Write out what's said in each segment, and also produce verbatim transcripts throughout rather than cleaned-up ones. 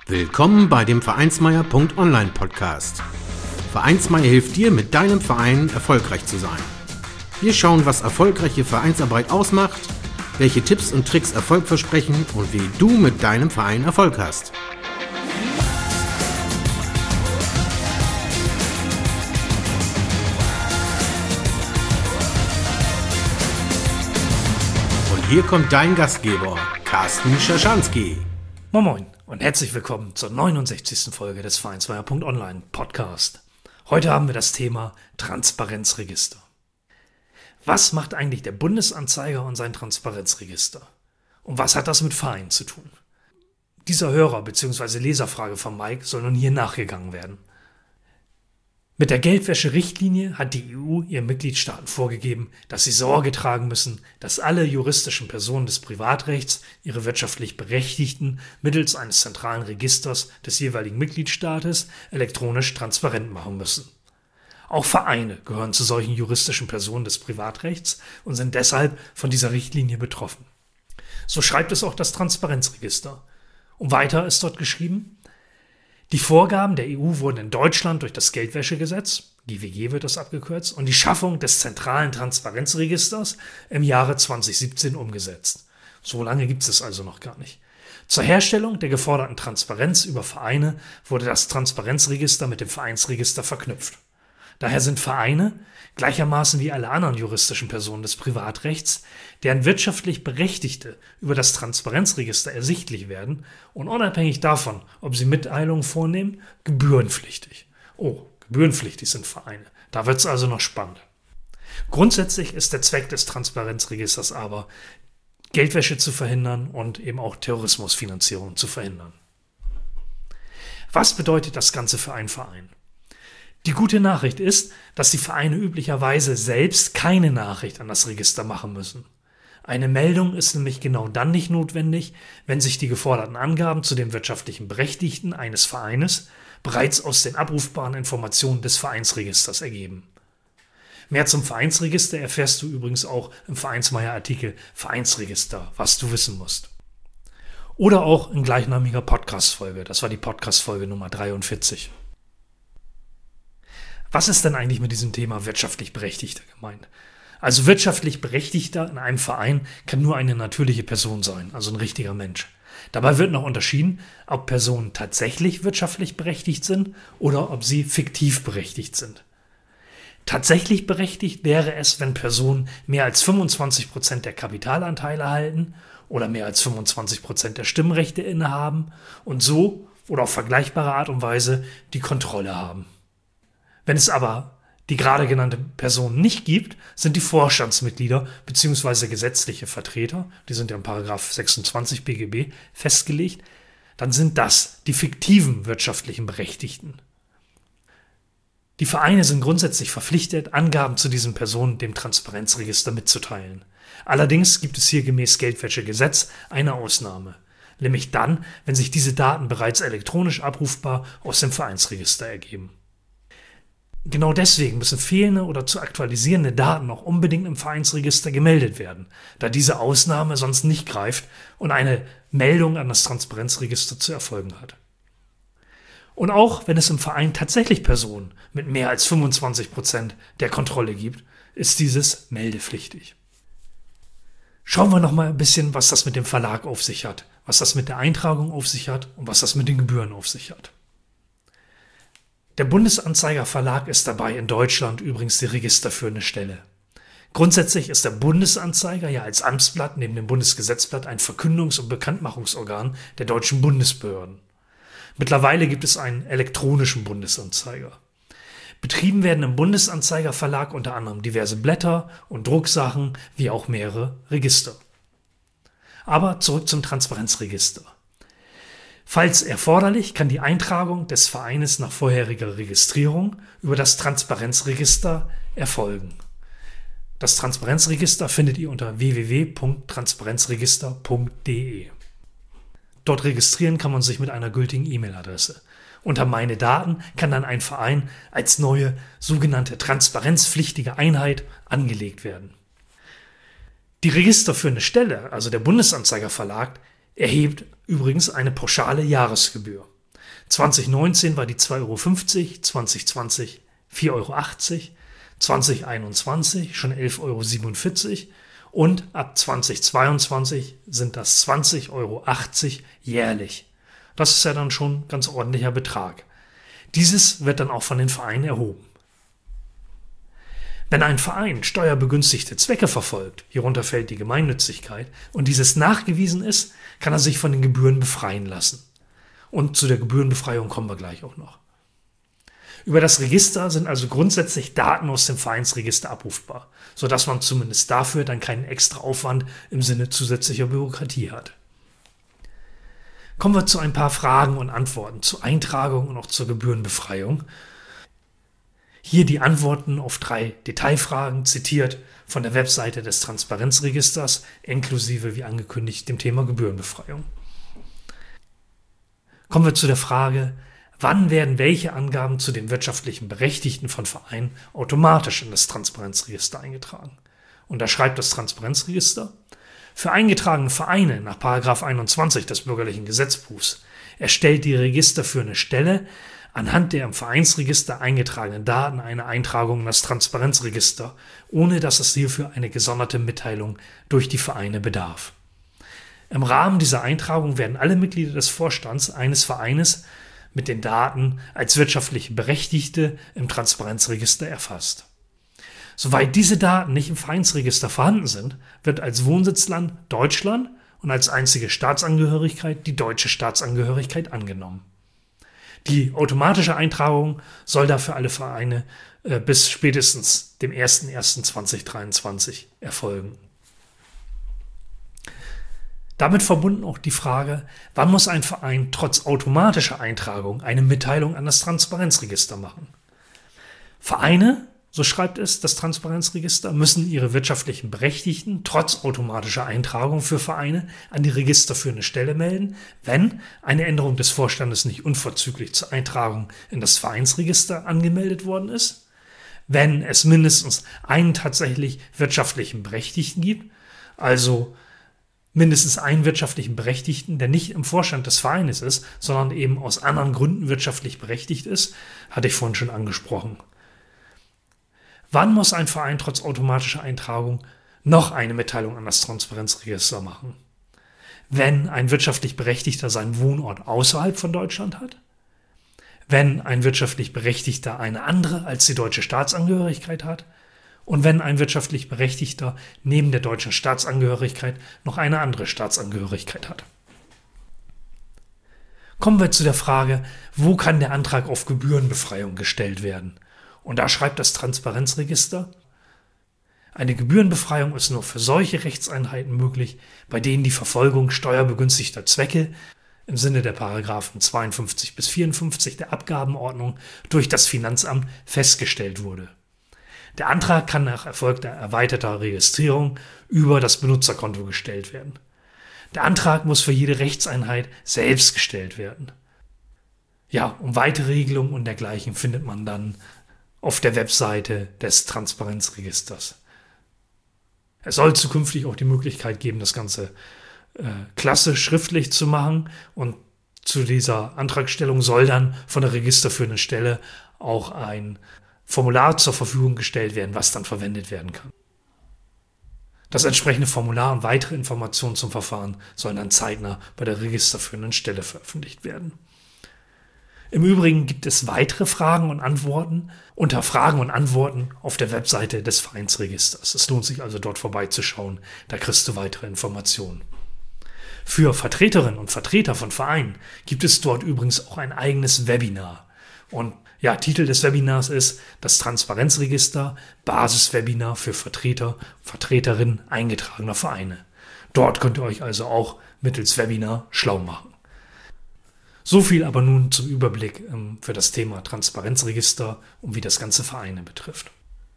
Willkommen bei dem Vereinsmeier.online Podcast. Vereinsmeier hilft dir, mit deinem Verein erfolgreich zu sein. Wir schauen, was erfolgreiche Vereinsarbeit ausmacht, welche Tipps und Tricks Erfolg versprechen und wie du mit deinem Verein Erfolg hast. Und hier kommt dein Gastgeber, Carsten Schaschanski. Moin Moin und herzlich willkommen zur neunundsechzigsten Folge des Vereinsmeier.online Podcast. Heute haben wir das Thema Transparenzregister. Was macht eigentlich der Bundesanzeiger und sein Transparenzregister? Und was hat das mit Vereinen zu tun? Dieser Hörer- bzw. Leserfrage von Mike soll nun hier nachgegangen werden. Mit der Geldwäsche-Richtlinie hat die E U ihren Mitgliedstaaten vorgegeben, dass sie Sorge tragen müssen, dass alle juristischen Personen des Privatrechts ihre wirtschaftlich Berechtigten mittels eines zentralen Registers des jeweiligen Mitgliedstaates elektronisch transparent machen müssen. Auch Vereine gehören zu solchen juristischen Personen des Privatrechts und sind deshalb von dieser Richtlinie betroffen. So schreibt es auch das Transparenzregister. Und weiter ist dort geschrieben: Die Vorgaben der E U wurden in Deutschland durch das Geldwäschegesetz, G W G wird das abgekürzt, und die Schaffung des zentralen Transparenzregisters im Jahre zwanzig siebzehn umgesetzt. So lange gibt es es also noch gar nicht. Zur Herstellung der geforderten Transparenz über Vereine wurde das Transparenzregister mit dem Vereinsregister verknüpft. Daher sind Vereine, gleichermaßen wie alle anderen juristischen Personen des Privatrechts, deren wirtschaftlich Berechtigte über das Transparenzregister ersichtlich werden und unabhängig davon, ob sie Mitteilungen vornehmen, gebührenpflichtig. Oh, gebührenpflichtig sind Vereine. Da wird es also noch spannend. Grundsätzlich ist der Zweck des Transparenzregisters aber, Geldwäsche zu verhindern und eben auch Terrorismusfinanzierung zu verhindern. Was bedeutet das Ganze für einen Verein? Die gute Nachricht ist, dass die Vereine üblicherweise selbst keine Nachricht an das Register machen müssen. Eine Meldung ist nämlich genau dann nicht notwendig, wenn sich die geforderten Angaben zu den wirtschaftlichen Berechtigten eines Vereines bereits aus den abrufbaren Informationen des Vereinsregisters ergeben. Mehr zum Vereinsregister erfährst du übrigens auch im Vereinsmeier-Artikel Vereinsregister, was du wissen musst. Oder auch in gleichnamiger Podcast-Folge, das war die Podcast-Folge Nummer dreiundvierzig. Was ist denn eigentlich mit diesem Thema wirtschaftlich Berechtigter gemeint? Also wirtschaftlich Berechtigter in einem Verein kann nur eine natürliche Person sein, also ein richtiger Mensch. Dabei wird noch unterschieden, ob Personen tatsächlich wirtschaftlich berechtigt sind oder ob sie fiktiv berechtigt sind. Tatsächlich berechtigt wäre es, wenn Personen mehr als fünfundzwanzig Prozent der Kapitalanteile halten oder mehr als fünfundzwanzig Prozent der Stimmrechte innehaben und so oder auf vergleichbare Art und Weise die Kontrolle haben. Wenn es aber die gerade genannte Person nicht gibt, sind die Vorstandsmitglieder bzw. gesetzliche Vertreter, die sind ja in Paragraph sechsundzwanzig B G B festgelegt, dann sind das die fiktiven wirtschaftlichen Berechtigten. Die Vereine sind grundsätzlich verpflichtet, Angaben zu diesen Personen dem Transparenzregister mitzuteilen. Allerdings gibt es hier gemäß Geldwäschegesetz eine Ausnahme, nämlich dann, wenn sich diese Daten bereits elektronisch abrufbar aus dem Vereinsregister ergeben. Genau deswegen müssen fehlende oder zu aktualisierende Daten auch unbedingt im Vereinsregister gemeldet werden, da diese Ausnahme sonst nicht greift und eine Meldung an das Transparenzregister zu erfolgen hat. Und auch wenn es im Verein tatsächlich Personen mit mehr als fünfundzwanzig Prozent der Kontrolle gibt, ist dieses meldepflichtig. Schauen wir noch mal ein bisschen, was das mit dem Verlag auf sich hat, was das mit der Eintragung auf sich hat und was das mit den Gebühren auf sich hat. Der Bundesanzeiger Verlag ist dabei in Deutschland übrigens die registerführende Stelle. Grundsätzlich ist der Bundesanzeiger ja als Amtsblatt neben dem Bundesgesetzblatt ein Verkündungs- und Bekanntmachungsorgan der deutschen Bundesbehörden. Mittlerweile gibt es einen elektronischen Bundesanzeiger. Betrieben werden im Bundesanzeiger Verlag unter anderem diverse Blätter und Drucksachen, wie auch mehrere Register. Aber zurück zum Transparenzregister. Falls erforderlich, kann die Eintragung des Vereines nach vorheriger Registrierung über das Transparenzregister erfolgen. Das Transparenzregister findet ihr unter w w w punkt transparenzregister punkt d e. Dort registrieren kann man sich mit einer gültigen E-Mail-Adresse. Unter Meine Daten kann dann ein Verein als neue sogenannte transparenzpflichtige Einheit angelegt werden. Die registerführende Stelle, also der Bundesanzeiger Verlag, erhebt übrigens eine pauschale Jahresgebühr. zwanzig neunzehn war die zwei Euro fünfzig, zwanzig zwanzig vier Euro achtzig, zwanzig einundzwanzig schon elf Euro siebenundvierzig und ab zwanzig zweiundzwanzig sind das zwanzig Euro achtzig jährlich. Das ist ja dann schon ein ganz ordentlicher Betrag. Dieses wird dann auch von den Vereinen erhoben. Wenn ein Verein steuerbegünstigte Zwecke verfolgt, hierunter fällt die Gemeinnützigkeit, und dieses nachgewiesen ist, kann er sich von den Gebühren befreien lassen. Und zu der Gebührenbefreiung kommen wir gleich auch noch. Über das Register sind also grundsätzlich Daten aus dem Vereinsregister abrufbar, sodass man zumindest dafür dann keinen extra Aufwand im Sinne zusätzlicher Bürokratie hat. Kommen wir zu ein paar Fragen und Antworten zur Eintragung und auch zur Gebührenbefreiung. Hier die Antworten auf drei Detailfragen, zitiert von der Webseite des Transparenzregisters, inklusive, wie angekündigt, dem Thema Gebührenbefreiung. Kommen wir zu der Frage, wann werden welche Angaben zu den wirtschaftlichen Berechtigten von Vereinen automatisch in das Transparenzregister eingetragen? Und da schreibt das Transparenzregister: Für eingetragene Vereine nach Paragraph einundzwanzig des Bürgerlichen Gesetzbuchs erstellt die registerführende Stelle anhand der im Vereinsregister eingetragenen Daten eine Eintragung in das Transparenzregister, ohne dass es hierfür eine gesonderte Mitteilung durch die Vereine bedarf. Im Rahmen dieser Eintragung werden alle Mitglieder des Vorstands eines Vereines mit den Daten als wirtschaftliche Berechtigte im Transparenzregister erfasst. Soweit diese Daten nicht im Vereinsregister vorhanden sind, wird als Wohnsitzland Deutschland und als einzige Staatsangehörigkeit die deutsche Staatsangehörigkeit angenommen. Die automatische Eintragung soll dafür alle Vereine äh, bis spätestens dem erster erster zweitausenddreiundzwanzig erfolgen. Damit verbunden auch die Frage, wann muss ein Verein trotz automatischer Eintragung eine Mitteilung an das Transparenzregister machen? Vereine, so schreibt es das Transparenzregister, müssen ihre wirtschaftlichen Berechtigten trotz automatischer Eintragung für Vereine an die registerführende Stelle melden, wenn eine Änderung des Vorstandes nicht unverzüglich zur Eintragung in das Vereinsregister angemeldet worden ist, wenn es mindestens einen tatsächlich wirtschaftlichen Berechtigten gibt, also mindestens einen wirtschaftlichen Berechtigten, der nicht im Vorstand des Vereines ist, sondern eben aus anderen Gründen wirtschaftlich berechtigt ist, hatte ich vorhin schon angesprochen. Wann muss ein Verein trotz automatischer Eintragung noch eine Mitteilung an das Transparenzregister machen? Wenn ein wirtschaftlich Berechtigter seinen Wohnort außerhalb von Deutschland hat? Wenn ein wirtschaftlich Berechtigter eine andere als die deutsche Staatsangehörigkeit hat? Und wenn ein wirtschaftlich Berechtigter neben der deutschen Staatsangehörigkeit noch eine andere Staatsangehörigkeit hat? Kommen wir zu der Frage, wo kann der Antrag auf Gebührenbefreiung gestellt werden? Und da schreibt das Transparenzregister: Eine Gebührenbefreiung ist nur für solche Rechtseinheiten möglich, bei denen die Verfolgung steuerbegünstigter Zwecke im Sinne der Paragraphen zweiundfünfzig bis vierundfünfzig der Abgabenordnung durch das Finanzamt festgestellt wurde. Der Antrag kann nach erfolgter erweiterter Registrierung über das Benutzerkonto gestellt werden. Der Antrag muss für jede Rechtseinheit selbst gestellt werden. Ja, und weitere Regelungen und dergleichen findet man dann auf der Webseite des Transparenzregisters. Es soll zukünftig auch die Möglichkeit geben, das Ganze äh, klassisch schriftlich zu machen, und zu dieser Antragstellung soll dann von der registerführenden Stelle auch ein Formular zur Verfügung gestellt werden, was dann verwendet werden kann. Das entsprechende Formular und weitere Informationen zum Verfahren sollen dann zeitnah bei der registerführenden Stelle veröffentlicht werden. Im Übrigen gibt es weitere Fragen und Antworten unter Fragen und Antworten auf der Webseite des Vereinsregisters. Es lohnt sich also dort vorbeizuschauen, da kriegst du weitere Informationen. Für Vertreterinnen und Vertreter von Vereinen gibt es dort übrigens auch ein eigenes Webinar. Und ja, Titel des Webinars ist das Transparenzregister, Basiswebinar für Vertreter, Vertreterinnen eingetragener Vereine. Dort könnt ihr euch also auch mittels Webinar schlau machen. So viel aber nun zum Überblick ähm, für das Thema Transparenzregister und wie das ganze Vereine betrifft.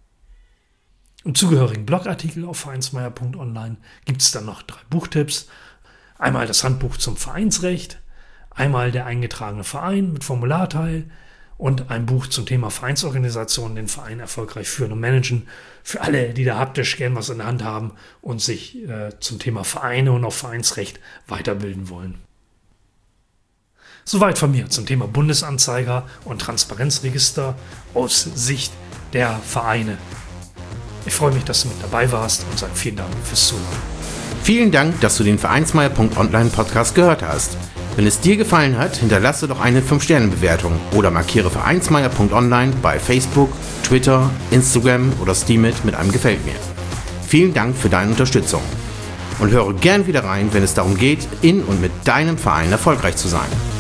Im zugehörigen Blogartikel auf vereinsmeier punkt online gibt es dann noch drei Buchtipps. Einmal das Handbuch zum Vereinsrecht, einmal der eingetragene Verein mit Formularteil und ein Buch zum Thema Vereinsorganisation, den Verein erfolgreich führen und managen, für alle, die da haptisch gern was in der Hand haben und sich äh, zum Thema Vereine und auch Vereinsrecht weiterbilden wollen. Soweit von mir zum Thema Bundesanzeiger und Transparenzregister aus Sicht der Vereine. Ich freue mich, dass du mit dabei warst und sage vielen Dank fürs Zuhören. Vielen Dank, dass du den Vereinsmeier Punkt online Podcast gehört hast. Wenn es dir gefallen hat, hinterlasse doch eine fünf Sterne Bewertung oder markiere Vereinsmeier Punkt online bei Facebook, Twitter, Instagram oder Steemit mit einem Gefällt mir. Vielen Dank für deine Unterstützung und höre gern wieder rein, wenn es darum geht, in und mit deinem Verein erfolgreich zu sein.